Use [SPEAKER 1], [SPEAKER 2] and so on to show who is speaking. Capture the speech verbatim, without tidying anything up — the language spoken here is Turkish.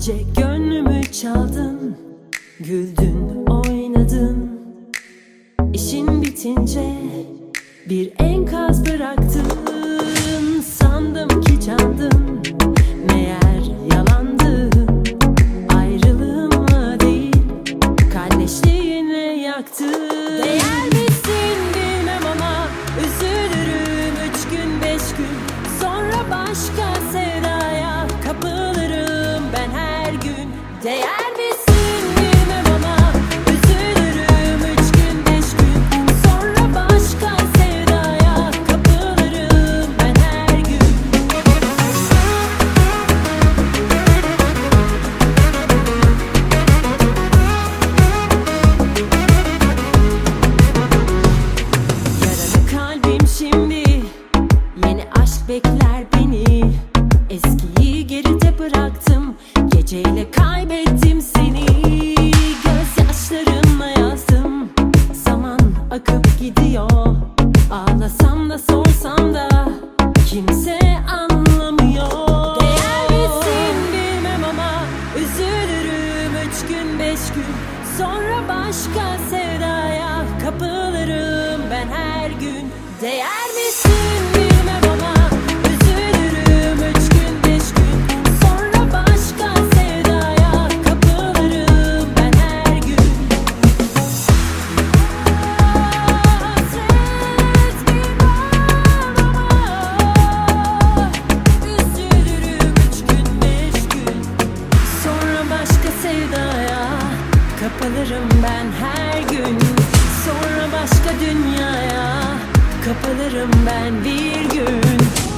[SPEAKER 1] Gece gönlümü çaldın, güldün, oynadın. İşin bitince bir enkaz bıraktın. Sandım ki candım, meğer yalandı. Ayrılığımla değil, kardeşliğinle yaktın. Değer misin bilmem ama üzülürüm üç gün beş gün. Sonra başka sevdaya kapılırım ben her gün. Değer misin bilmem ama üzülürüm üç gün beş gün. Sonra başka sevdaya kapılırım ben her gün. Yaralı kalbim şimdi yeni aşk bekler beni. Eskiyi geride bıraktım, geceyle kaybettim seni. Gözyaşlarımla yazdım, zaman akıp gidiyor. Ağlasam da sorsam da kimse anlamıyor. Değer misin bilmem ama üzülürüm üç gün beş gün. Sonra başka sevdaya kapılırım ben her gün. Değer misin bilmem ama üzülürüm üç gün beş gün. Sonra başka sevdaya kapılırım ben her gün. Hasret bilmem ama üzülürüm üç gün beş gün. Sonra başka sevdaya kapılırım ben her gün. Sonra başka dünyaya kapılırım ben bir gün.